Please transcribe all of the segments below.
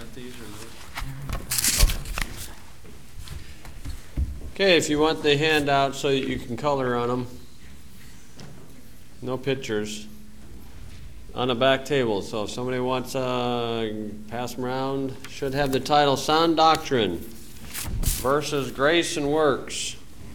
got these or not? Okay, if you want the handout so that you can color on them. No pictures. On the back table, so if somebody wants to pass them around, should have the title Sound Doctrine versus Grace and Works.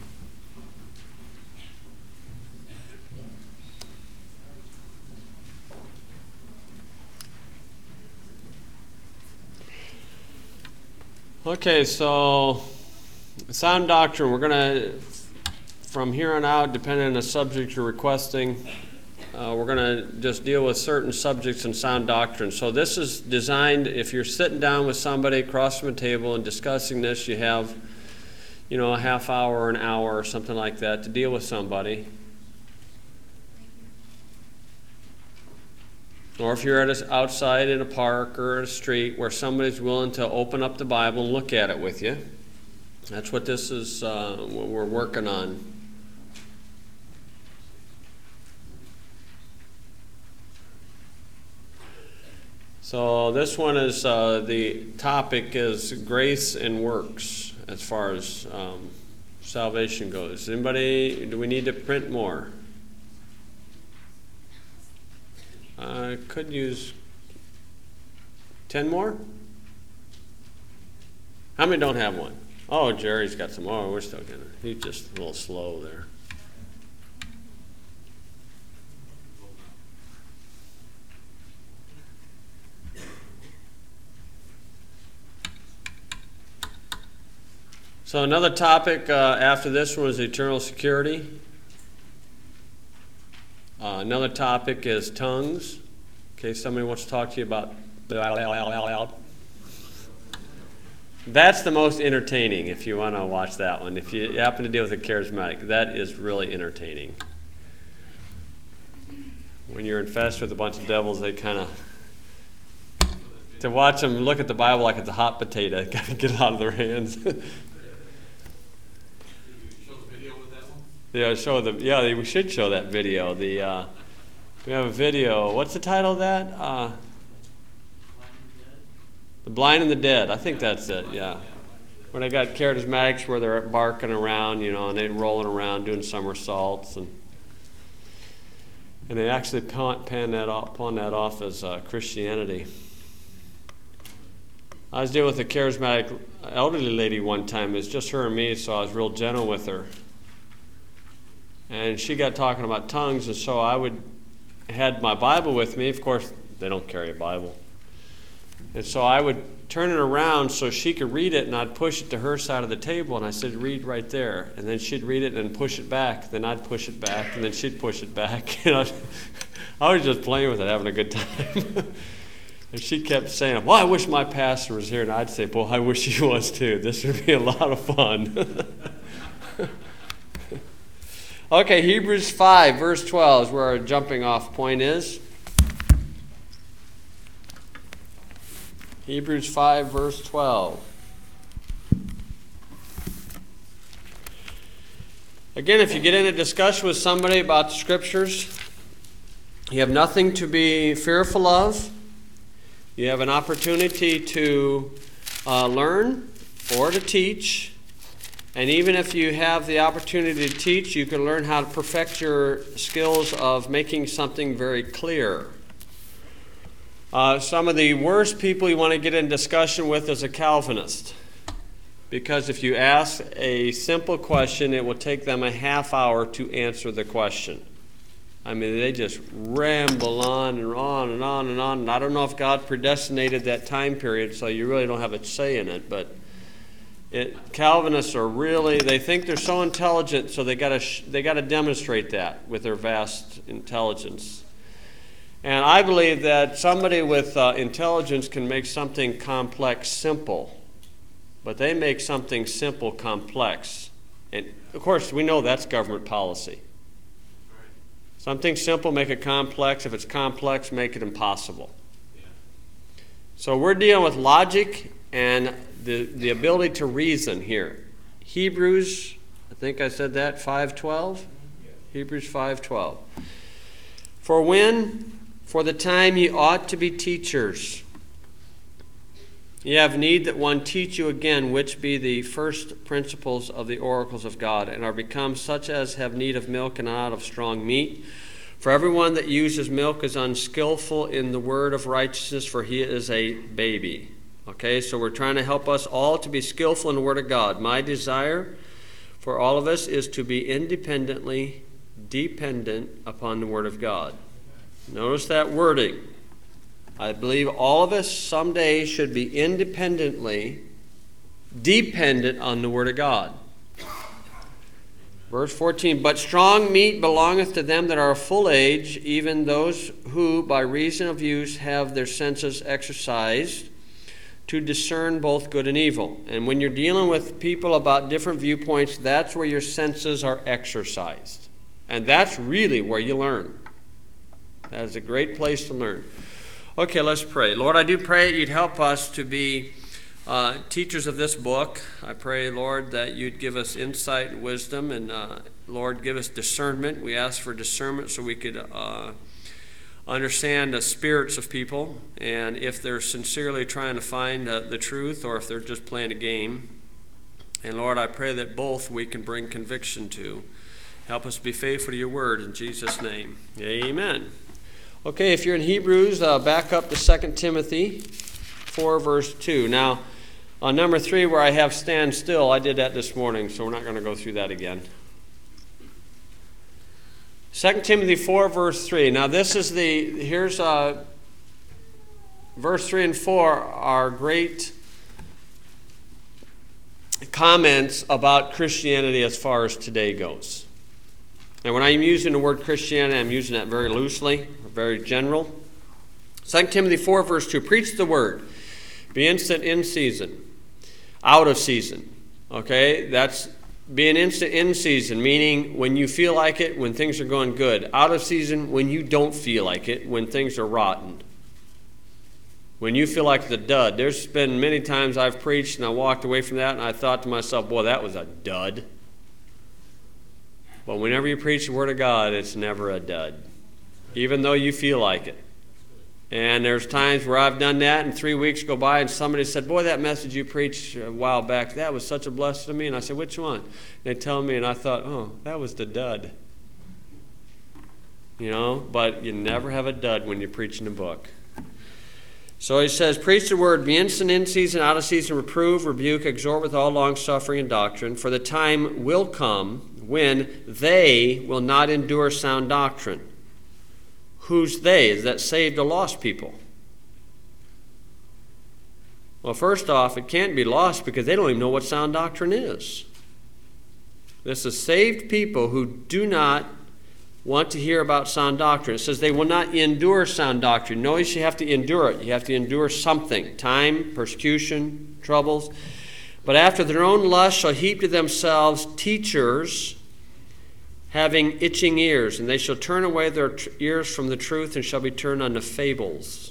Okay, so sound doctrine, we're going to, from here on out, depending on the subject you're requesting, we're going to just deal with certain subjects in sound doctrine. So this is designed, if you're sitting down with somebody across from a table and discussing this, you have, a half hour or an hour or something like that to deal with somebody. Or if you're outside in a park or a street where somebody's willing to open up the Bible and look at it with you. That's what this is, what we're working on. So this one is, the topic is grace and works as far as salvation goes. Anybody, do we need to print more? I could use 10 more? How many don't have one? Oh, Jerry's got some. Oh, we're still gonna. He's just a little slow there. So another topic after this one is eternal security. Another topic is tongues. In case somebody wants to talk to you about that's the most entertaining if you want to watch that one. If you happen to deal with a charismatic, that is really entertaining. When you're infested with a bunch of devils, they kind of, to watch them look at the Bible like it's a hot potato, got to get it out of their hands. Yeah, we should show that video. We have a video. What's the title of that? The Blind and the Dead. I think that's it, yeah. When they got charismatics where they're barking around, and they're rolling around doing somersaults. And they actually pawn that off as Christianity. I was dealing with a charismatic elderly lady one time. It was just her and me, so I was real gentle with her. And she got talking about tongues, and so I had my Bible with me. Of course, they don't carry a Bible. And so I would turn it around so she could read it, and I'd push it to her side of the table, and I said, read right there. And then she'd read it and push it back. Then I'd push it back, and then she'd push it back. I was just playing with it, having a good time. And she kept saying, well, I wish my pastor was here. And I'd say, well, I wish he was too. This would be a lot of fun. Okay, Hebrews 5, verse 12 is where our jumping off point is. Hebrews 5, verse 12. Again, if you get in a discussion with somebody about the Scriptures, you have nothing to be fearful of. You have an opportunity to learn or to teach. And even if you have the opportunity to teach, you can learn how to perfect your skills of making something very clear. Some of the worst people you want to get in discussion with is a Calvinist. Because if you ask a simple question, it will take them a half hour to answer the question. I mean, they just ramble on and on and on and on. And I don't know if God predestinated that time period, so you really don't have a say in it. But Calvinists are really, they think they're so intelligent, so they got to demonstrate that with their vast intelligence. And I believe that somebody with intelligence can make something complex simple, but they make something simple complex. And of course, we know that's government policy. Something simple, make it complex. If it's complex, make it impossible. So we're dealing with logic and the ability to reason here. Hebrews, I think I said that, 5:12? Hebrews 5:12. For the time ye ought to be teachers. Ye have need that one teach you again, which be the first principles of the oracles of God, and are become such as have need of milk and not of strong meat. For everyone that uses milk is unskillful in the word of righteousness, for he is a baby. Okay, so we're trying to help us all to be skillful in the word of God. My desire for all of us is to be independently dependent upon the word of God. Notice that wording. I believe all of us someday should be independently dependent on the word of God. Verse 14, but strong meat belongeth to them that are of full age, even those who by reason of use have their senses exercised to discern both good and evil. And when you're dealing with people about different viewpoints, that's where your senses are exercised. And that's really where you learn. That is a great place to learn. Okay, let's pray. Lord, I do pray that you'd help us to be teachers of this book. I pray, Lord, that you'd give us insight and wisdom, and Lord, give us discernment. We ask for discernment so we could understand the spirits of people, and if they're sincerely trying to find the truth or if they're just playing a game. And Lord, I pray that both we can bring conviction to. Help us be faithful to your word in Jesus' name. Amen. Okay, if you're in Hebrews, back up to 2 Timothy 4, verse 2. Now, on number 3, where I have stand still, I did that this morning, so we're not going to go through that again. 2 Timothy 4, verse 3. Now, here's verse 3 and 4 are great comments about Christianity as far as today goes. And when I'm using the word Christianity, I'm using that very loosely, very general. 2 Timothy 4, verse 2, preach the word. Be instant in season, out of season. Okay, that's being instant in season, meaning when you feel like it, when things are going good. Out of season, when you don't feel like it, when things are rotten. When you feel like the dud. There's been many times I've preached and I walked away from that and I thought to myself, boy, that was a dud. But whenever you preach the word of God, it's never a dud, even though you feel like it. And there's times where I've done that, and 3 weeks go by, and somebody said, boy, that message you preached a while back, that was such a blessing to me. And I said, which one? And they tell me, and I thought, oh, that was the dud. You know, but you never have a dud when you're preaching a book. So he says, preach the word, be instant in season, out of season, reprove, rebuke, exhort with all longsuffering and doctrine, for the time will come when they will not endure sound doctrine. Who's they? Is that saved or lost people? Well, first off, it can't be lost because they don't even know what sound doctrine is. This is saved people who do not want to hear about sound doctrine. It says they will not endure sound doctrine. Notice you have to endure it. You have to endure something. Time, persecution, troubles. But after their own lust shall heap to themselves teachers having itching ears, and they shall turn away their ears from the truth and shall be turned unto fables.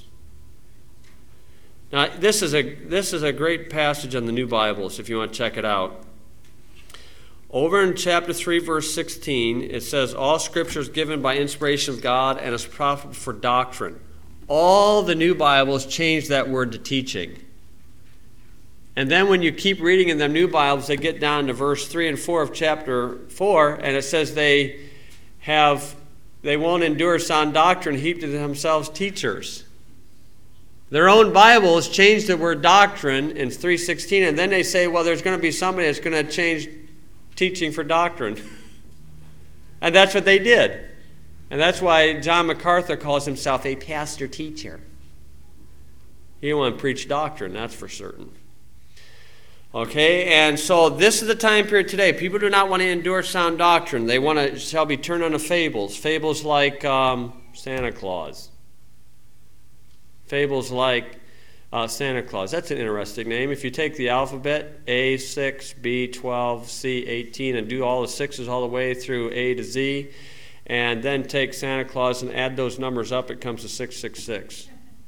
Now, this is a great passage on the New Bibles, if you want to check it out. Over in chapter 3, verse 16, it says, all Scripture is given by inspiration of God and is profitable for doctrine. All the New Bibles change that word to teaching. And then when you keep reading in the New Bibles, they get down to verse 3 and 4 of chapter 4, and it says they won't endure sound doctrine, heap to themselves teachers. Their own Bibles change the word doctrine in 3:16, and then they say, well, there's going to be somebody that's going to change teaching for doctrine. And that's what they did. And that's why John MacArthur calls himself a pastor-teacher. He didn't want to preach doctrine, that's for certain. Okay, and so this is the time period today. People do not want to endure sound doctrine. They want to shall be turned unto fables. Fables like Santa Claus. Fables like Santa Claus. That's an interesting name. If you take the alphabet, A, 6, B, 12, C, 18, and do all the sixes all the way through A to Z, and then take Santa Claus and add those numbers up, it comes to 666.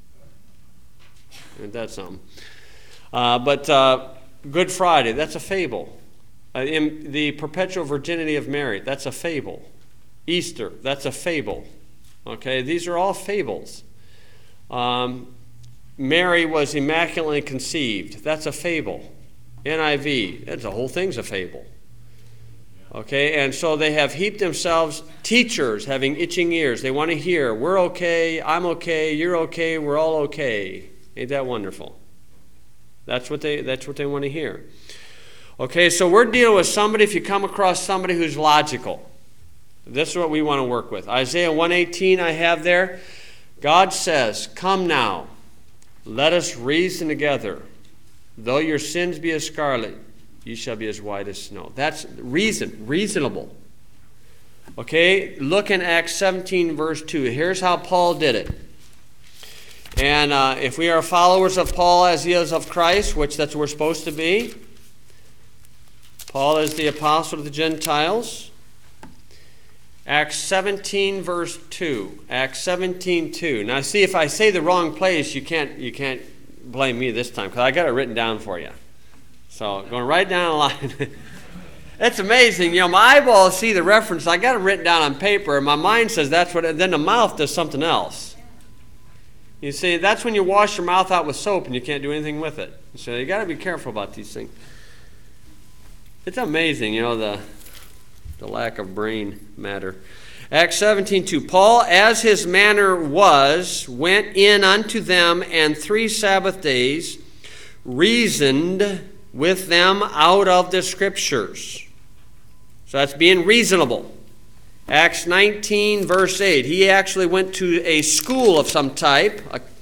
Isn't that something? But Good Friday, that's a fable. The perpetual virginity of Mary, that's a fable. Easter, that's a fable. Okay, these are all fables. Mary was immaculately conceived. That's a fable. NIV, the whole thing's a fable. Okay, and so they have heaped themselves, teachers having itching ears. They want to hear, we're okay, I'm okay, you're okay, we're all okay. Ain't that wonderful? That's what they want to hear. Okay, so we're dealing with somebody, if you come across somebody who's logical, this is what we want to work with. Isaiah 1:18 I have there. God says, come now, let us reason together. Though your sins be as scarlet, you shall be as white as snow. That's reasonable. Okay, look in Acts 17, verse 2. Here's how Paul did it. And if we are followers of Paul as he is of Christ, which that's what we're supposed to be, Paul is the apostle of the Gentiles. Acts 17, verse 2. Acts 17, 2. Now see, if I say the wrong place, you can't blame me this time, because I got it written down for you. So going right down the line. It's amazing. You know, my eyeballs see the reference. I got it written down on paper, and my mind says that's what, and then the mouth does something else. You see, that's when you wash your mouth out with soap and you can't do anything with it. So you got to be careful about these things. It's amazing, you know, the lack of brain matter. Acts 17:2. Paul, as his manner was, went in unto them, and 3 Sabbath days reasoned with them out of the Scriptures. So that's being reasonable. Acts 19, verse 8. He actually went to a school of some type,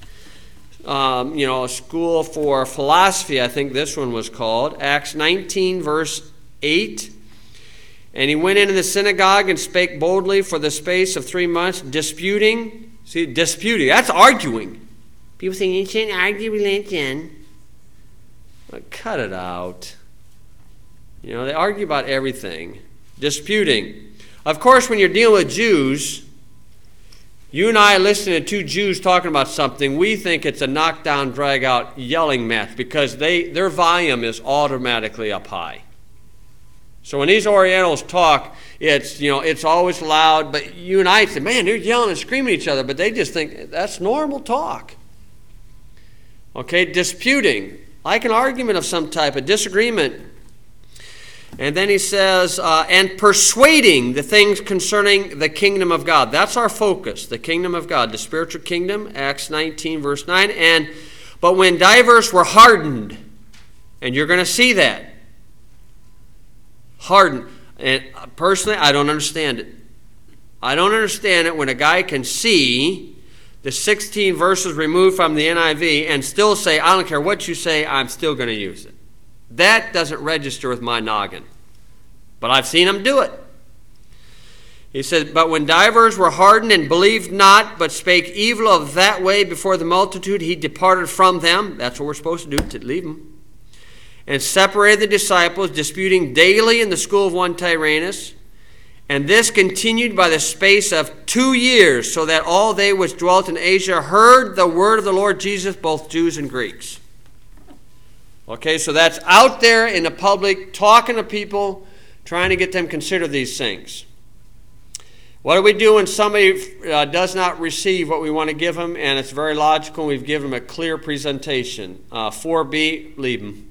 a school for philosophy, I think this one was called. Acts 19, verse 8. And he went into the synagogue and spake boldly for the space of 3 months, disputing. See, disputing, that's arguing. People say, you shouldn't argue religion. But cut it out. You know, they argue about everything. Disputing. Of course, when you're dealing with Jews, you and I listen to 2 Jews talking about something, we think it's a knockdown, drag-out yelling match because their volume is automatically up high. So when these Orientals talk, it's always loud, but you and I say, man, they're yelling and screaming at each other, but they just think that's normal talk. Okay, disputing, like an argument of some type, a disagreement. And then he says, and persuading the things concerning the kingdom of God. That's our focus, the kingdom of God, the spiritual kingdom, Acts 19, verse 9. But when divers were hardened, and you're going to see that, hardened. And personally, I don't understand it. I don't understand it when a guy can see the 16 verses removed from the NIV and still say, I don't care what you say, I'm still going to use it. That doesn't register with my noggin. But I've seen him do it. He says, but when divers were hardened and believed not, but spake evil of that way before the multitude, he departed from them. That's what we're supposed to do, to leave them. And separated the disciples, disputing daily in the school of one Tyrannus. And this continued by the space of 2 years, so that all they which dwelt in Asia heard the word of the Lord Jesus, both Jews and Greeks. Okay, so that's out there in the public, talking to people, trying to get them to consider these things. What do we do when somebody does not receive what we want to give them, and it's very logical, we've given them a clear presentation? 4B, leave them.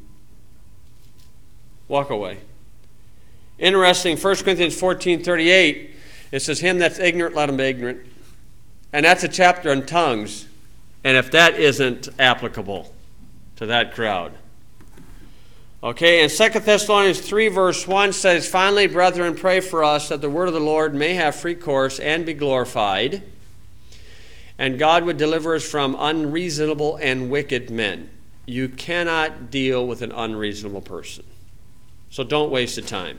Walk away. Interesting, 1 Corinthians 14:38, it says, him that's ignorant, let him be ignorant. And that's a chapter on tongues. And if that isn't applicable to that crowd. Okay, and 2 Thessalonians 3, verse 1 says, finally, brethren, pray for us that the word of the Lord may have free course and be glorified, and God would deliver us from unreasonable and wicked men. You cannot deal with an unreasonable person. So don't waste the time.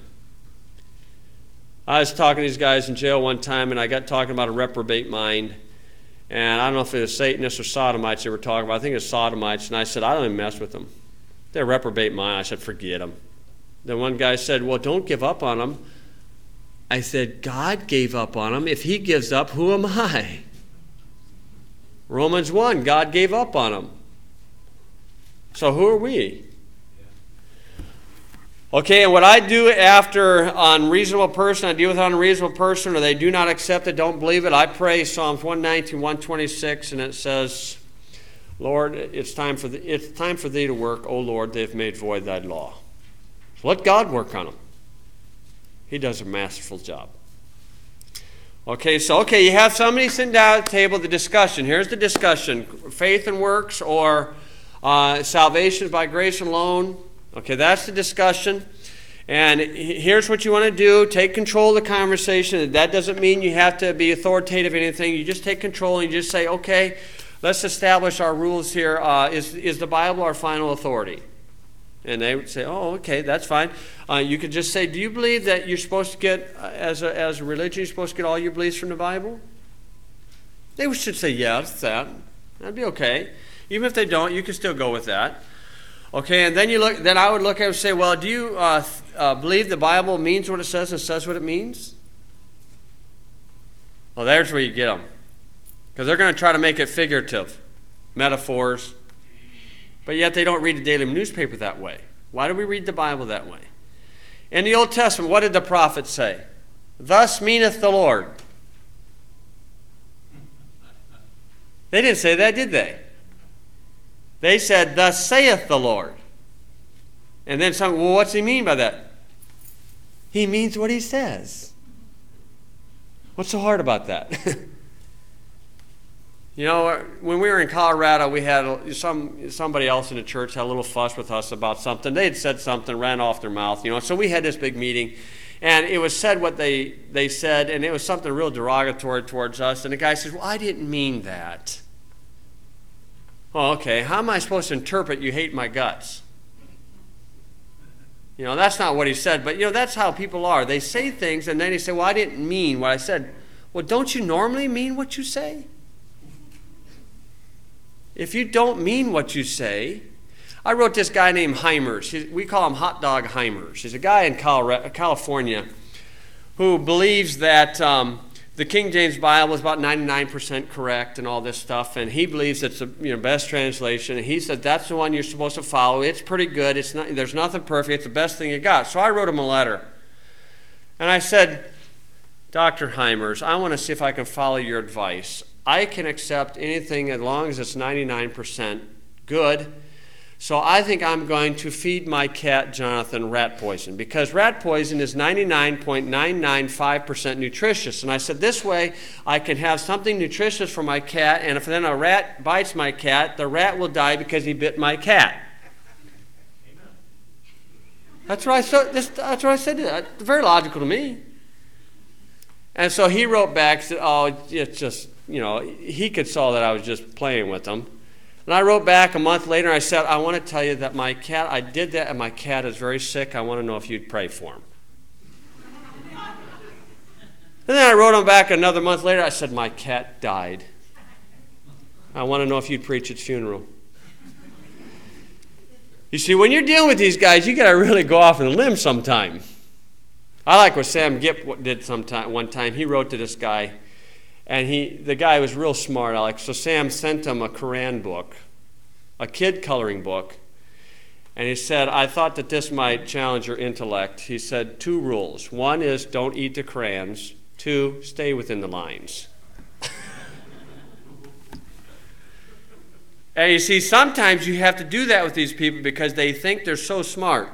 I was talking to these guys in jail one time, and I got talking about a reprobate mind. And I don't know if it was Satanists or Sodomites they were talking about. I think it was Sodomites. And I said, I don't even mess with them. They're reprobate mind. I said, forget them. Then one guy said, well, don't give up on them. I said, God gave up on them. If he gives up, who am I? Romans 1, God gave up on them. So who are we? Okay, and what I do after unreasonable person, I deal with an unreasonable person, or they do not accept it, don't believe it, I pray Psalms 119, 126, and it says, Lord, it's time for thee to work. O Lord, they've made void thy law. So let God work on them. He does a masterful job. Okay, you have somebody sitting down at the table, the discussion. Here's the discussion. Faith and works, or salvation by grace alone. Okay, that's the discussion. And here's what you want to do. Take control of the conversation. That doesn't mean you have to be authoritative or anything. You just take control and you just say, okay, let's establish our rules here. Is the Bible our final authority? And they would say, oh, okay, that's fine. You could just say, do you believe that you're supposed to get, as a religion, you're supposed to get all your beliefs from the Bible? They should say, yes, that'd be okay. Even if they don't, you can still go with that. Okay, and then I would look at it and say, well, do you believe the Bible means what it says and says what it means? Well, there's where you get them. Because they're going to try to make it figurative, metaphors. But yet they don't read the daily newspaper that way. Why do we read the Bible that way? In the Old Testament, what did the prophets say? Thus meaneth the Lord. They didn't say that, did they? They said, thus saith the Lord. And then some, well, what's he mean by that? He means what he says. What's so hard about that? You know, when we were in Colorado, we had somebody else in the church had a little fuss with us about something. They had said something, ran off their mouth, so we had this big meeting. And it was said what they said, and it was something real derogatory towards us. And the guy says, well, I didn't mean that. Well, okay, how am I supposed to interpret you hate my guts? That's not what he said, but, that's how people are. They say things, and then they say, well, I didn't mean what I said. Well, don't you normally mean what you say? If you don't mean what you say, I wrote this guy named Heimers. We call him Hot Dog Heimers. He's a guy in California who believes that the King James Bible is about 99% correct and all this stuff, and he believes it's the best translation. And he said that's the one you're supposed to follow. It's pretty good. There's nothing perfect. It's the best thing you got. So I wrote him a letter, and I said, Dr. Heimers, I want to see if I can follow your advice. I can accept anything as long as it's 99% good. So I think I'm going to feed my cat, Jonathan, rat poison, because rat poison is 99.995% nutritious. And I said, this way I can have something nutritious for my cat, and if then a rat bites my cat, the rat will die because he bit my cat. Amen. That's what I said. It's very logical to me. And so he wrote back, said, oh, it's just, he could saw that I was just playing with him. And I wrote back a month later, and I said, I want to tell you that my cat, I did that, and my cat is very sick. I want to know if you'd pray for him. And then I wrote him back another month later. I said, my cat died. I want to know if you'd preach its funeral. You see, when you're dealing with these guys, you got to really go off on a limb sometime. I like what Sam Gipp did one time. He wrote to this guy, and the guy was real smart, Alex. So Sam sent him a Quran book, a kid coloring book, and he said, I thought that this might challenge your intellect. He said 2 rules. 1 is don't eat the crayons. 2, stay within the lines. And you see, sometimes you have to do that with these people because they think they're so smart.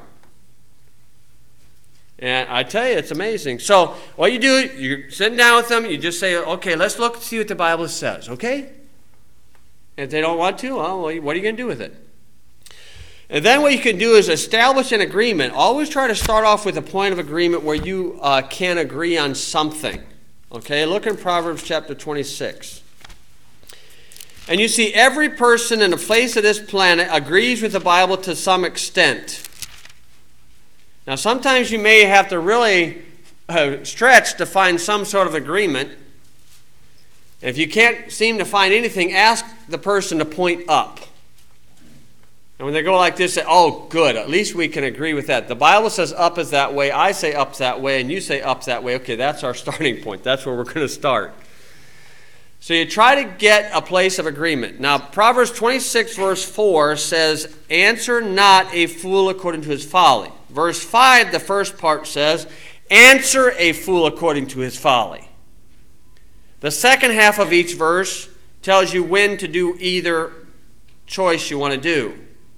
And I tell you, it's amazing. So what you do, you're sitting down with them, you just say, okay, let's look and see what the Bible says, okay? And if they don't want to, well, what are you going to do with it? And then what you can do is establish an agreement. Always try to start off with a point of agreement where you can agree on something. Okay, look in Proverbs chapter 26. And you see every person in the face of this planet agrees with the Bible to some extent. Now, sometimes you may have to really stretch to find some sort of agreement. If you can't seem to find anything, ask the person to point up. And when they go like this, say, oh, good, at least we can agree with that. The Bible says up is that way, I say up's that way, and you say up's that way. Okay, that's our starting point. That's where we're going to start. So you try to get a place of agreement. Now, Proverbs 26, verse 4 says, answer not a fool according to his folly. Verse 5, the first part says, answer a fool according to his folly. The second half of each verse tells you when to do either choice you want to do.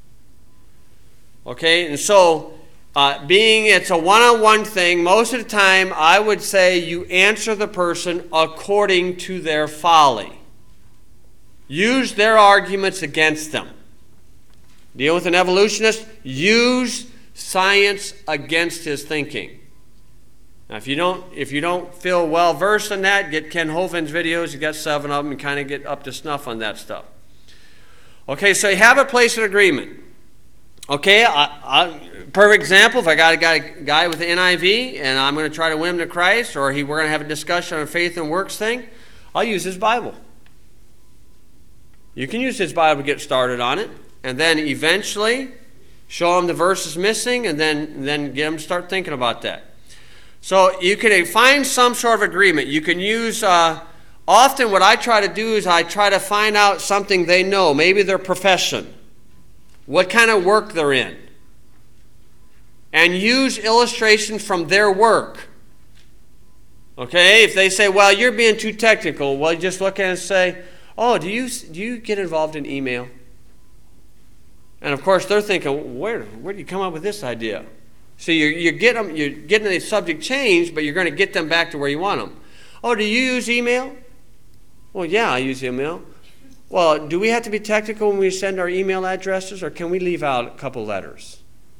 Okay, and so being it's a one-on-one thing, most of the time I would say you answer the person according to their folly. Use their arguments against them. Deal with an evolutionist, use science against his thinking. Now, if you don't feel well versed in that, get Ken Hovind's videos. You got 7 of them, and kind of get up to snuff on that stuff. Okay, so you have a place of agreement. Okay, perfect example. If I got a guy with the NIV, and I'm going to try to win him to Christ, or we're going to have a discussion on a faith and works thing, I'll use his Bible. You can use his Bible to get started on it, and then eventually show him the verses missing, and then get him to start thinking about that. So you can find some sort of agreement. You can use, often what I try to do is I try to find out something they know, maybe their profession, what kind of work they're in, and use illustrations from their work. Okay, if they say, well, you're being too technical, well, just look at it and say, oh, do you get involved in email? And of course, they're thinking, where do you come up with this idea? So you're getting the subject changed, but you're going to get them back to where you want them. Oh, do you use email? Well, yeah, I use email. Well, do we have to be technical when we send our email addresses, or can we leave out a couple letters?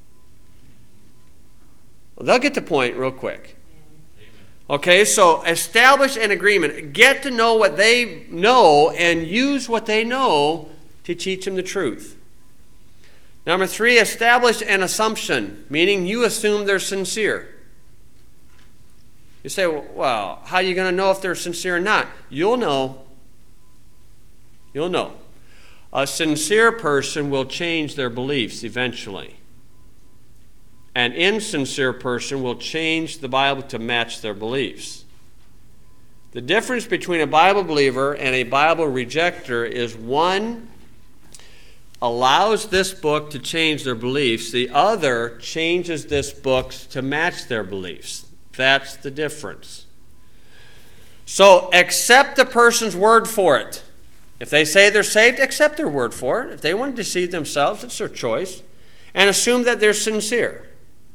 Well, they'll get the point real quick. Okay, so establish an agreement. Get to know what they know and use what they know to teach them the truth. Number 3, establish an assumption, meaning you assume they're sincere. You say, well, how are you going to know if they're sincere or not? You'll know. You'll know. A sincere person will change their beliefs eventually. An insincere person will change the Bible to match their beliefs. The difference between a Bible believer and a Bible rejecter is one allows this book to change their beliefs. The other changes this book to match their beliefs. That's the difference. So accept the person's word for it. If they say they're saved, accept their word for it. If they want to deceive themselves, it's their choice. And assume that they're sincere.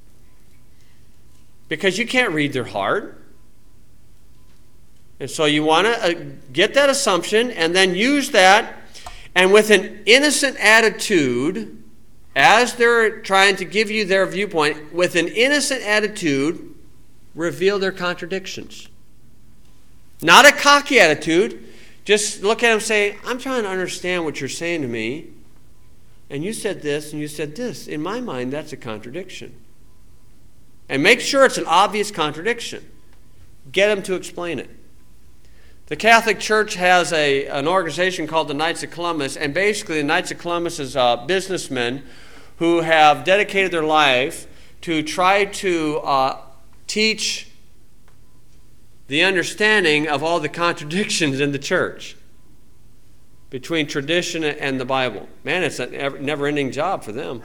Because you can't read their heart. And so you want to get that assumption and then use that, and with an innocent attitude, as they're trying to give you their viewpoint, with an innocent attitude, reveal their contradictions. Not a cocky attitude. Just look at them and say, I'm trying to understand what you're saying to me. And you said this and you said this. In my mind, that's a contradiction. And make sure it's an obvious contradiction. Get them to explain it. The Catholic Church has an organization called the Knights of Columbus, and basically the Knights of Columbus is businessmen who have dedicated their life to try to teach the understanding of all the contradictions in the church between tradition and the Bible. Man, it's a never-ending job for them.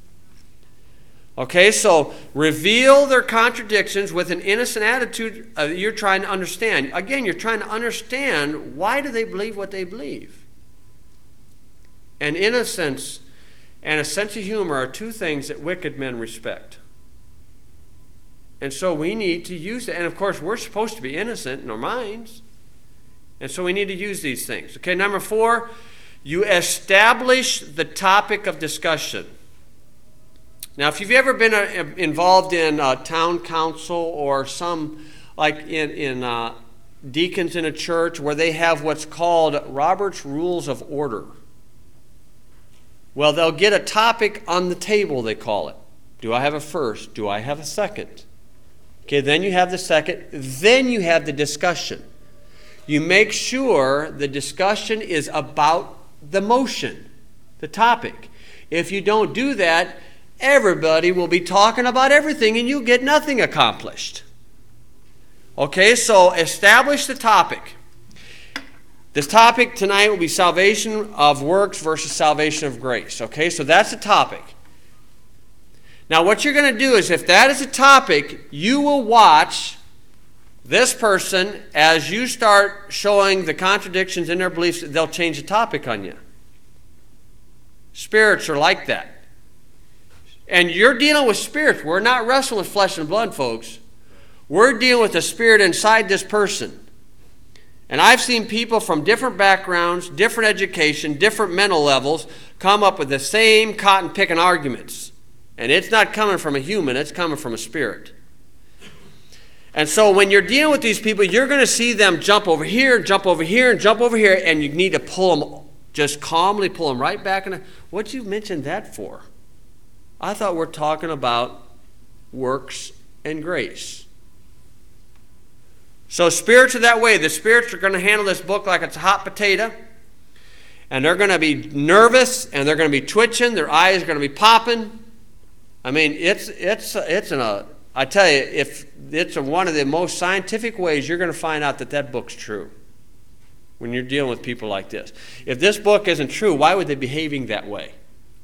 Okay, so reveal their contradictions with an innocent attitude you're trying to understand. Again, you're trying to understand, why do they believe what they believe? And innocence and a sense of humor are two things that wicked men respect. And so we need to use it. And of course, we're supposed to be innocent in our minds. And so we need to use these things. Okay, number 4, you establish the topic of discussion. Now, if you've ever been involved in town council or some, like in deacons in a church, where they have what's called Robert's Rules of Order. Well, they'll get a topic on the table, they call it. Do I have a first? Do I have a second? Okay, then you have the second. Then you have the discussion. You make sure the discussion is about the motion, the topic. If you don't do that, everybody will be talking about everything and you'll get nothing accomplished. Okay, so establish the topic. This topic tonight will be salvation of works versus salvation of grace. Okay, so that's the topic. Now what you're going to do is, if that is a topic, you will watch this person as you start showing the contradictions in their beliefs. They'll change the topic on you. Spirits are like that. And you're dealing with spirits. We're not wrestling with flesh and blood, folks. We're dealing with the spirit inside this person. And I've seen people from different backgrounds, different education, different mental levels come up with the same cotton-picking arguments. And it's not coming from a human, it's coming from a spirit. And so when you're dealing with these people, you're going to see them jump over here, jump over here, and jump over here, and you need to pull them, just calmly pull them right back. What'd you mention that for? I thought we're talking about works and grace. So spirits are that way. The spirits are going to handle this book like it's a hot potato. And they're going to be nervous, and they're going to be twitching. Their eyes are going to be popping. I mean, I tell you, if it's one of the most scientific ways you're going to find out that book's true when you're dealing with people like this. If this book isn't true, why would they be behaving that way?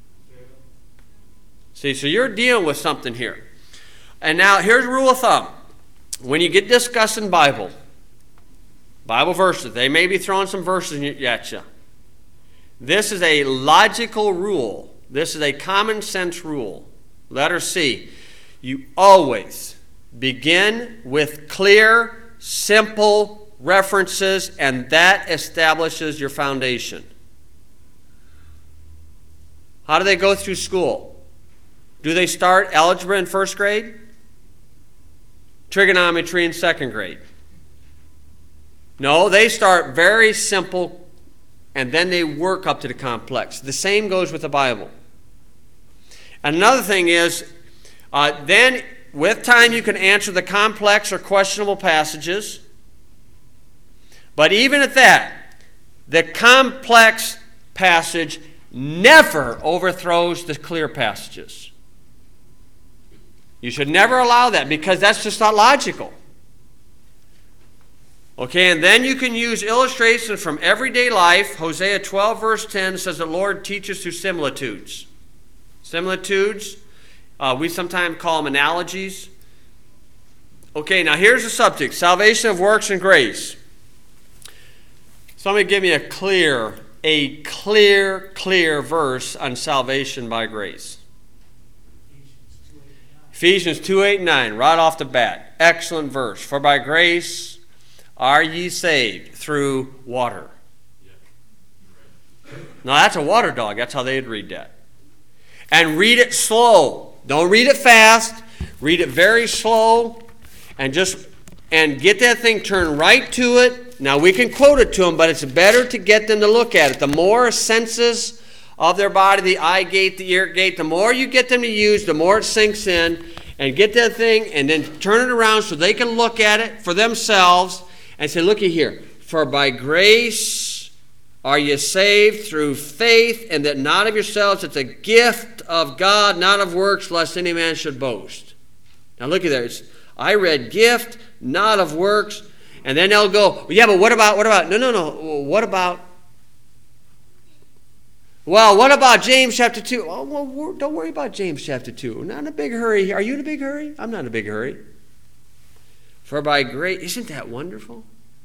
See, so you're dealing with something here. And now here's a rule of thumb. When you get discussing Bible verses, they may be throwing some verses at you. This is a logical rule. This is a common sense rule. Letter C. You always begin with clear, simple references, and that establishes your foundation. How do they go through school? Do they start algebra in first grade? Trigonometry in second grade? No, they start very simple, and then they work up to the complex. The same goes with the Bible. Another thing is, then with time you can answer the complex or questionable passages. But even at that, the complex passage never overthrows the clear passages. You should never allow that, because that's just not logical. Okay, and then you can use illustrations from everyday life. Hosea 12 verse 10 says the Lord teaches through similitudes. Similitudes, we sometimes call them analogies. Okay, now here's the subject: salvation of works and grace. Somebody give me a clear verse on salvation by grace. Ephesians 2:8-9, right off the bat. Excellent verse. For by grace are ye saved through water. Now that's a water dog. That's how they'd read that. And read it slow. Don't read it fast. Read it very slow. And get that thing turned right to it. Now we can quote it to them, but it's better to get them to look at it. The more senses of their body, the eye gate, the ear gate, the more you get them to use, the more it sinks in. And get that thing and then turn it around so they can look at it for themselves and say, looky here. For by grace are you saved through faith, and that not of yourselves. It's a gift of God, not of works, lest any man should boast. Now look at there. I read gift, not of works. And then they'll go, yeah, but what about? No. What about? Well, what about James chapter 2? Oh, well, don't worry about James chapter 2. I'm not in a big hurry. Are you in a big hurry? I'm not in a big hurry. For by grace, isn't that wonderful?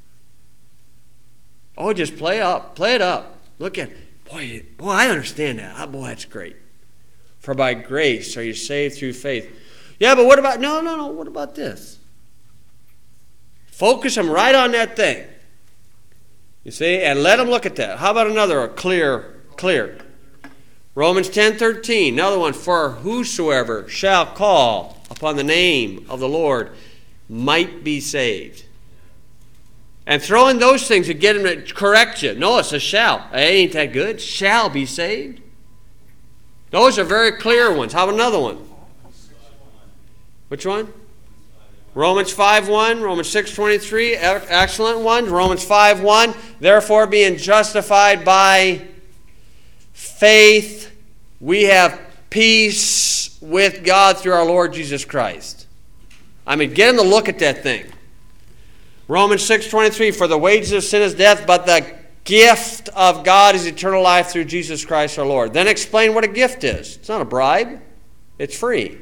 Oh, just play it up. Look at, boy, I understand that. Oh, boy, that's great. For by grace are you saved through faith. Yeah, but what about, no, what about this? Focus them right on that thing. You see, and let them look at that. How about another clear? Romans 10:13, another one. For whosoever shall call upon the name of the Lord might be saved. And throw in those things to get them to correct you. No, it's a shall. Ain't that good? Shall be saved. Those are very clear ones. How about another one? Which one? Romans 5:1, Romans 6:23, excellent one. Romans 5:1, therefore being justified by faith, we have peace with God through our Lord Jesus Christ. I mean, get them to look at that thing. Romans 6:23, for the wages of sin is death, but the gift of God is eternal life through Jesus Christ our Lord. Then explain what a gift is. It's not a bribe. It's free.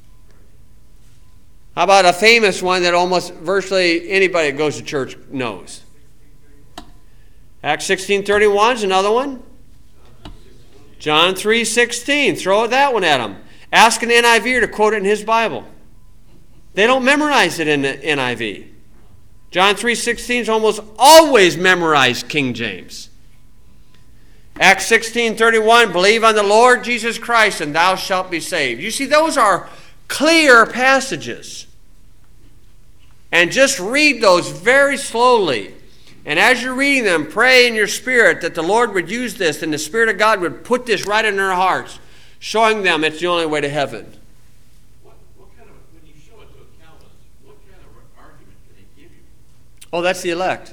How about a famous one that almost virtually anybody that goes to church knows? Acts 16:31 is another one. John 3:16. Throw that one at them. Ask an NIV to quote it in his Bible. They don't memorize it in the NIV. John 3:16 is almost always memorized King James. Acts 16:31, believe on the Lord Jesus Christ and thou shalt be saved. You see, those are clear passages. And just read those very slowly. And as you're reading them, pray in your spirit that the Lord would use this and the Spirit of God would put this right in their hearts, showing them it's the only way to heaven. What kind of, when you show it to a Calvinist, what kind of argument can they give you? Oh, that's the elect.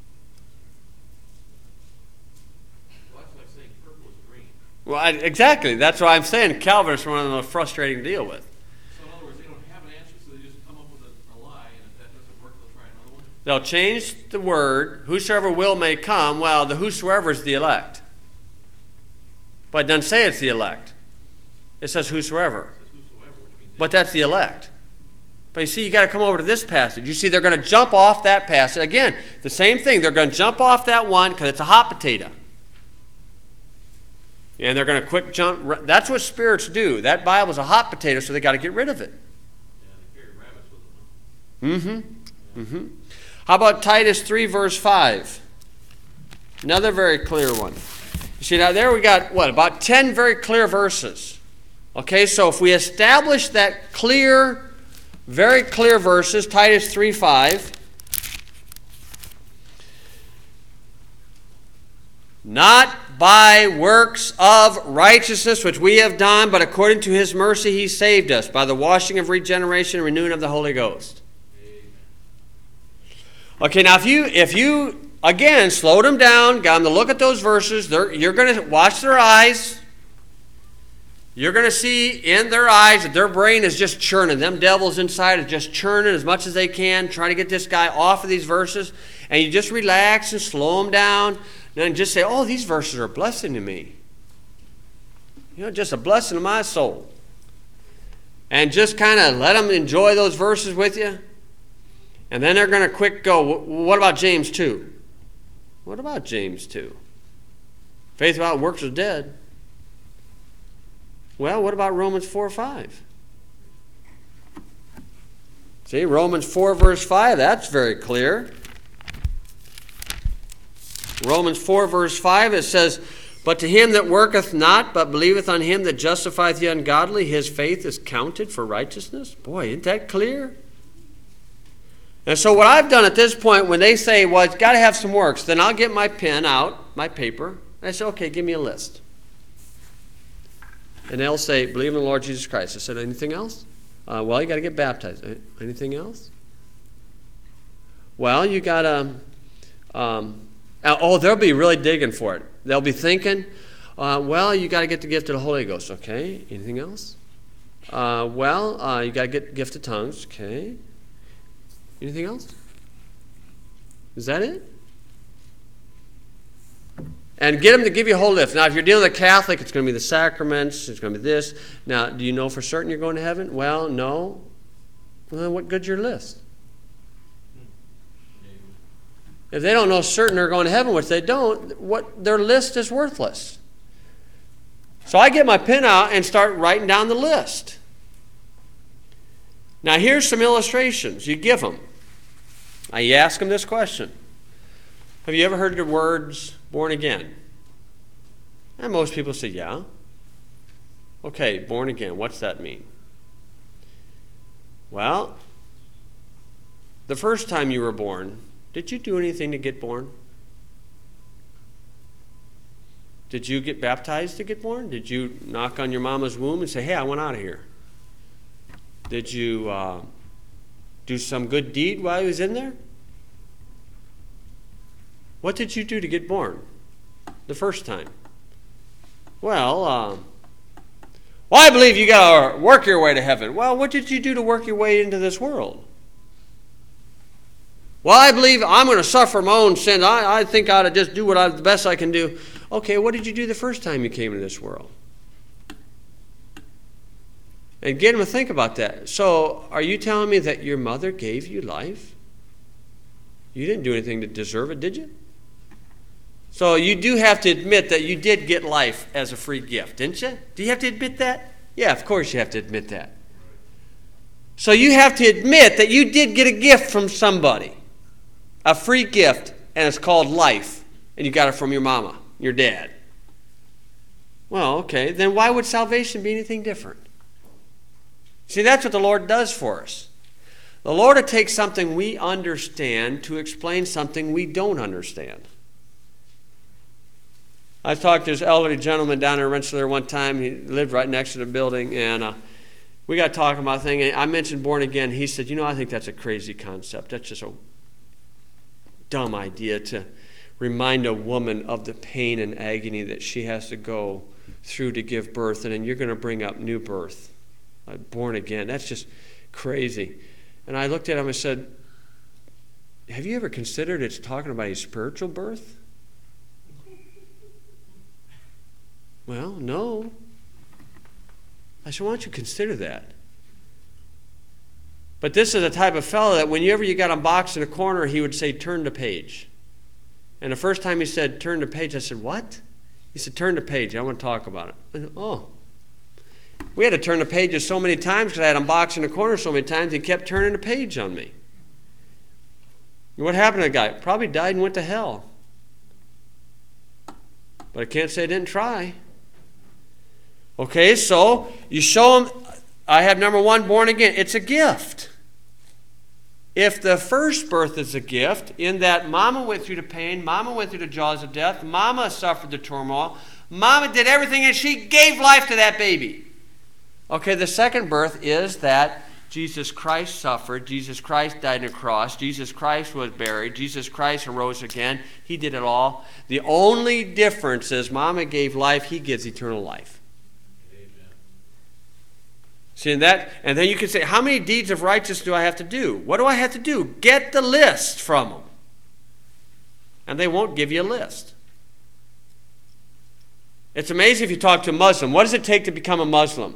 Well, that's like saying purple is green. Well, exactly. That's why I'm saying Calvinists are one of the most frustrating to deal with. So in other words, they don't have an answer, so they just come up with a lie, and if that doesn't work, they'll try another one? They'll change the word, whosoever will may come. Well, the whosoever is the elect. But it doesn't say it's the elect. It says whosoever. But that's the elect. But you see, you got to come over to this passage. You see, they're going to jump off that passage. Again, the same thing. They're going to jump off that one because it's a hot potato. And they're going to quick jump. That's what spirits do. That Bible's a hot potato, so they got to get rid of it. Yeah, they carry rabbits with them. Mm-hmm. How about Titus 3, verse 5? Another very clear one. You see, now there we got, about 10 very clear verses. Okay, so if we establish that clear, very clear verses, Titus 3:5, not by works of righteousness which we have done, but according to his mercy he saved us by the washing of regeneration and renewing of the Holy Ghost. Okay, now if you again slowed them down, got them to look at those verses, you're going to watch their eyes. You're going to see in their eyes that their brain is just churning. Them devils inside are just churning as much as they can, trying to get this guy off of these verses. And you just relax and slow them down. And just say, oh, these verses are a blessing to me. You know, just a blessing to my soul. And just kind of let them enjoy those verses with you. And then they're going to quick go, what about James 2? What about James 2? Faith without works is dead. Well, what about Romans 4:5? See, Romans 4, verse 5, that's very clear. Romans 4, verse 5, it says, but to him that worketh not, but believeth on him that justifieth the ungodly, his faith is counted for righteousness. Boy, isn't that clear? And so what I've done at this point, when they say, well, it's got to have some works, then I'll get my pen out, my paper, and I say, okay, give me a list. And they'll say, believe in the Lord Jesus Christ. I said, anything else? Well, you got to get baptized. Anything else? Well, you got to... they'll be really digging for it. They'll be thinking, well, you got to get the gift of the Holy Ghost. Okay. Anything else? You got to get the gift of tongues. Okay. Anything else? Is that it? And get them to give you a whole list. Now, if you're dealing with a Catholic, it's going to be the sacraments. It's going to be this. Now, do you know for certain you're going to heaven? Well, no. Well, then what good's your list? If they don't know certain they're going to heaven, which they don't, their list is worthless. So I get my pen out and start writing down the list. Now, here's some illustrations. You give them. Now, you ask them this question. Have you ever heard the words born again? And most people say, yeah. Okay, born again, what's that mean? Well, the first time you were born, did you do anything to get born? Did you get baptized to get born? Did you knock on your mama's womb and say, hey, I want out of here? Did you do some good deed while you was in there? What did you do to get born the first time? Well, I believe you got to work your way to heaven. Well, what did you do to work your way into this world? Well, I believe I'm going to suffer my own sin. I think I ought to just do the best I can do. Okay, what did you do the first time you came into this world? And get them to think about that. So, are you telling me that your mother gave you life? You didn't do anything to deserve it, did you? So you do have to admit that you did get life as a free gift, didn't you? Do you have to admit that? Yeah, of course you have to admit that. So you have to admit that you did get a gift from somebody. A free gift, and it's called life. And you got it from your mama, your dad. Well, okay, then why would salvation be anything different? See, that's what the Lord does for us. The Lord will take something we understand to explain something we don't understand. I talked to this elderly gentleman down in Rensselaer one time. He lived right next to the building, and we got talking about a thing. And I mentioned born again. He said, I think that's a crazy concept. That's just a dumb idea to remind a woman of the pain and agony that she has to go through to give birth, and then you're going to bring up new birth. Born again. That's just crazy. And I looked at him and said, have you ever considered it's talking about a spiritual birth? Well, no. I said, why don't you consider that? But this is the type of fellow that whenever you got him boxed in a corner, he would say, turn the page. And the first time he said, turn the page, I said, what? He said, turn the page. I want to talk about it. I said, oh. We had to turn the pages so many times because I had him boxed in the corner so many times, he kept turning the page on me. And what happened to the guy? Probably died and went to hell. But I can't say I didn't try. Okay, so you show them, I have number one, born again. It's a gift. If the first birth is a gift, in that mama went through the pain, mama went through the jaws of death, mama suffered the turmoil, mama did everything and she gave life to that baby. Okay, the second birth is that Jesus Christ suffered, Jesus Christ died on a cross, Jesus Christ was buried, Jesus Christ arose again. He did it all. The only difference is mama gave life, he gives eternal life. See that? And then you can say, how many deeds of righteousness do I have to do? What do I have to do? Get the list from them. And they won't give you a list. It's amazing if you talk to a Muslim. What does it take to become a Muslim?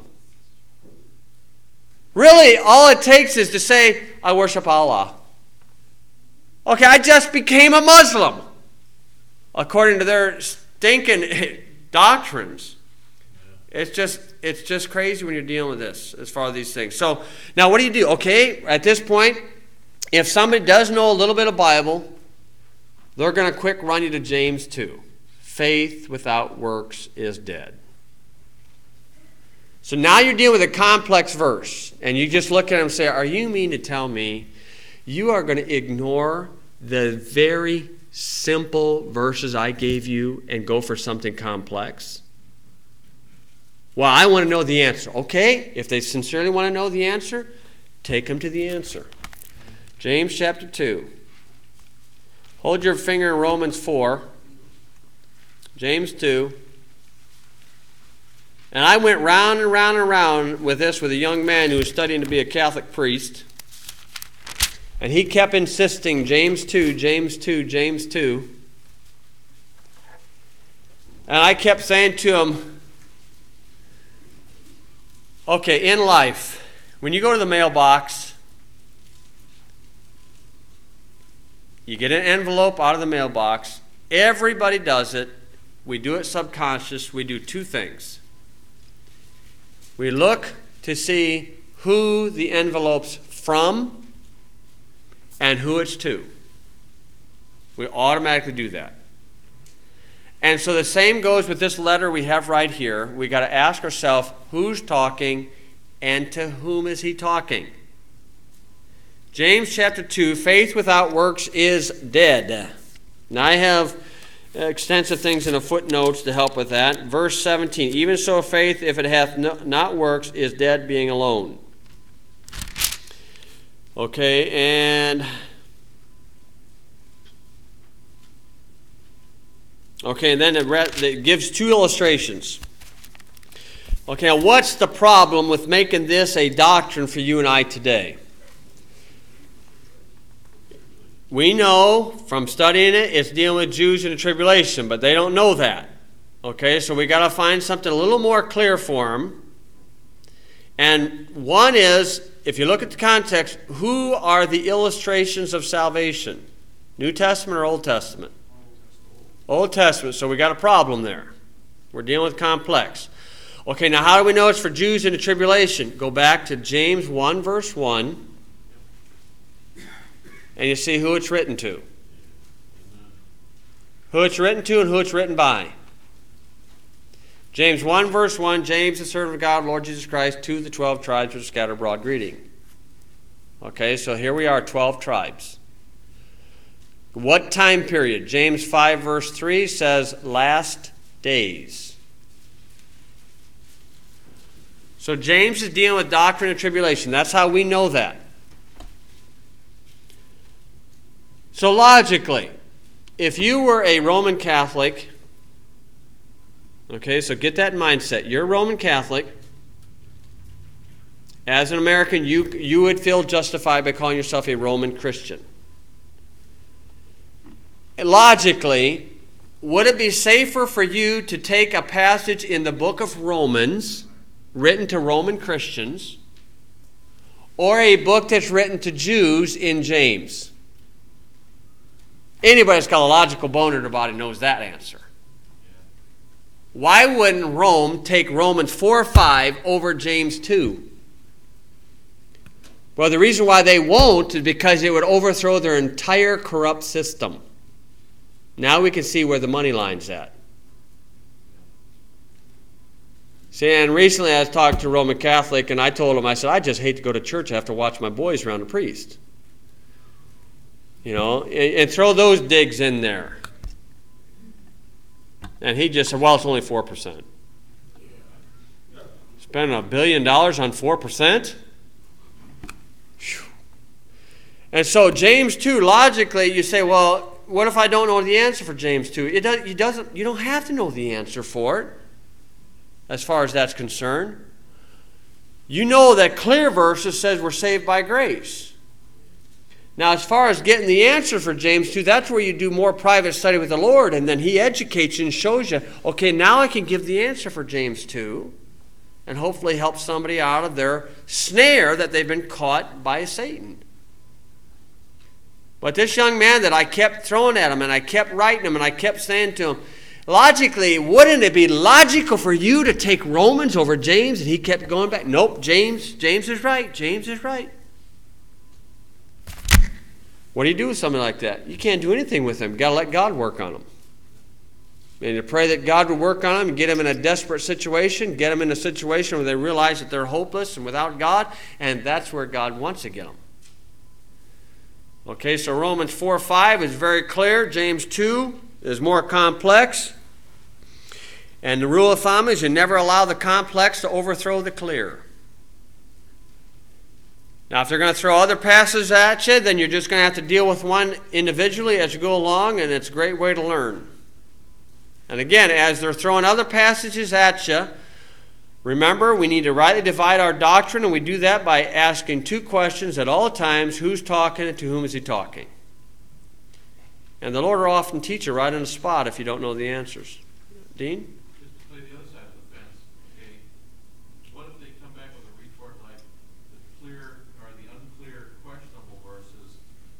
Really, all it takes is to say, I worship Allah. Okay, I just became a Muslim. According to their stinking doctrines. It's just crazy when you're dealing with this, as far as these things. So, now what do? Okay, at this point, if somebody does know a little bit of Bible, they're going to quick run you to James 2. Faith without works is dead. So now you're dealing with a complex verse, and you just look at it and say, are you mean to tell me you are going to ignore the very simple verses I gave you and go for something complex? Well, I want to know the answer. Okay, if they sincerely want to know the answer, take them to the answer. James chapter 2. Hold your finger in Romans 4. James 2. And I went round and round and round with this with a young man who was studying to be a Catholic priest. And he kept insisting, James 2, James 2, James 2. And I kept saying to him, okay, in life, when you go to the mailbox, you get an envelope out of the mailbox. Everybody does it. We do it subconscious. We do two things. We look to see who the envelope's from and who it's to. We automatically do that. And so the same goes with this letter we have right here. We got to ask ourselves, who's talking and to whom is he talking? James chapter 2, faith without works is dead. Now I have extensive things in the footnotes to help with that. Verse 17, even so faith, if it hath not works, is dead being alone. Okay, and then it gives two illustrations. Okay, now what's the problem with making this a doctrine for you and I today? We know from studying it, it's dealing with Jews in the tribulation, but they don't know that. Okay, so we got to find something a little more clear for them. And one is, if you look at the context, who are the illustrations of salvation? New Testament or Old Testament? Old Testament, so we got a problem there. We're dealing with complex. Okay, now how do we know it's for Jews in the tribulation? Go back to James 1, verse 1, and you see who it's written to. Who it's written to and who it's written by. James 1, verse 1, James, the servant of God, Lord Jesus Christ, to the 12 tribes which are scattered abroad, greeting. Okay, so here we are, 12 tribes. What time period? James 5, verse 3 says, last days. So James is dealing with doctrine of tribulation. That's how we know that. So logically, if you were a Roman Catholic, okay, so get that mindset. You're a Roman Catholic. As an American, you would feel justified by calling yourself a Roman Christian. Logically, would it be safer for you to take a passage in the book of Romans, written to Roman Christians, or a book that's written to Jews in James? Anybody that's got a logical bone in their body knows that answer. Why wouldn't Rome take Romans 4:5 over James 2? Well, the reason why they won't is because it would overthrow their entire corrupt system. Now we can see where the money line's at. See, and recently I was talking to a Roman Catholic, and I told him, I said, I just hate to go to church. I have to watch my boys around the priest. You know, and throw those digs in there. And he just said, well, it's only 4%. Spending $1 billion on 4%? Whew. And so James 2, logically, you say, well, what if I don't know the answer for James 2? You don't have to know the answer for it, as far as that's concerned. You know that clear verses says we're saved by grace. Now, as far as getting the answer for James 2, that's where you do more private study with the Lord, and then he educates you and shows you, okay, now I can give the answer for James 2, and hopefully help somebody out of their snare that they've been caught by Satan. But this young man that I kept throwing at him, and I kept writing him, and I kept saying to him, logically, wouldn't it be logical for you to take Romans over James? And he kept going back, nope, James is right, James is right. What do you do with something like that? You can't do anything with them. You've got to let God work on them. And you pray that God would work on them and get them in a desperate situation, get them in a situation where they realize that they're hopeless and without God, and that's where God wants to get them. Okay, so Romans 4:5 is very clear. James 2 is more complex. And the rule of thumb is you never allow the complex to overthrow the clear. Now, if they're going to throw other passages at you, then you're just going to have to deal with one individually as you go along, and it's a great way to learn. And again, as they're throwing other passages at you, remember, we need to rightly divide our doctrine, and we do that by asking two questions at all times: who's talking and to whom is he talking? And the Lord will often teach you right on the spot if you don't know the answers. Dean? Just to play the other side of the fence, okay? What if they come back with a retort like the clear or the unclear questionable verses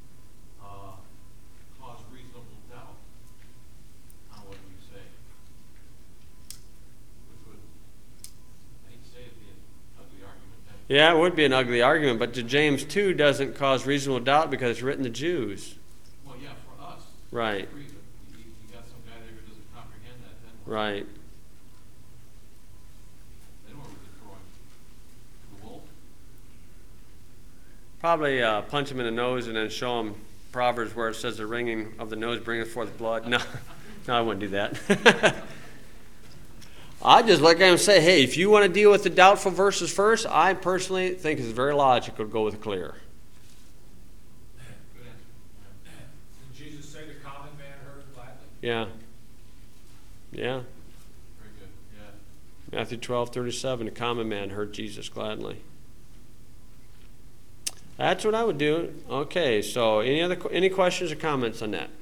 cause reasonable doubt on what we say? Which would, I hate to say it, be an ugly argument. Yeah, it would be an ugly argument, but James 2 doesn't cause reasonable doubt because it's written to Jews. Well, yeah, for us. Right. You got some guy there who doesn't comprehend that, then what? Right. Then what would we throw him? To the wolf? Probably punch him in the nose and then show him Proverbs where it says the wringing of the nose bringeth forth blood. No, I wouldn't do that. I'd just look at him and say, hey, if you want to deal with the doubtful verses first, I personally think it's very logical to go with clear. Good answer. Did Jesus say the common man heard him gladly? Yeah. Yeah. Very good, yeah. Matthew 12:37, the common man heard Jesus gladly. That's what I would do. Okay, so any questions or comments on that?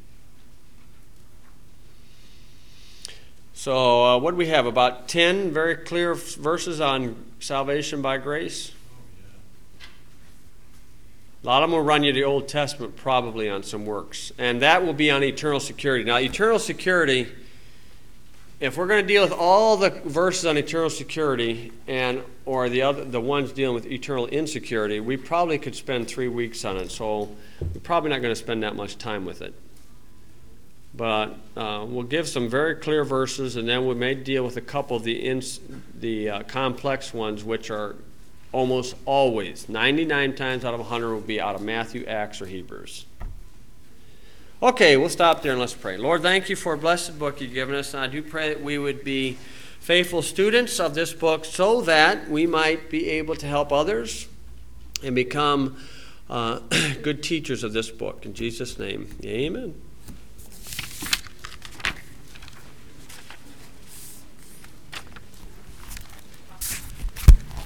So what do we have? About 10 very clear verses on salvation by grace. Oh, A lot of them will run you the Old Testament probably on some works. And that will be on eternal security. Now, eternal security, if we're going to deal with all the verses on eternal security or the ones dealing with eternal insecurity, we probably could spend 3 weeks on it. So we're probably not going to spend that much time with it. But we'll give some very clear verses, and then we may deal with a couple of the complex ones, which are almost always, 99 times out of 100, will be out of Matthew, Acts, or Hebrews. Okay, we'll stop there and let's pray. Lord, thank you for a blessed book you've given us. And I do pray that we would be faithful students of this book so that we might be able to help others and become good teachers of this book. In Jesus' name, amen.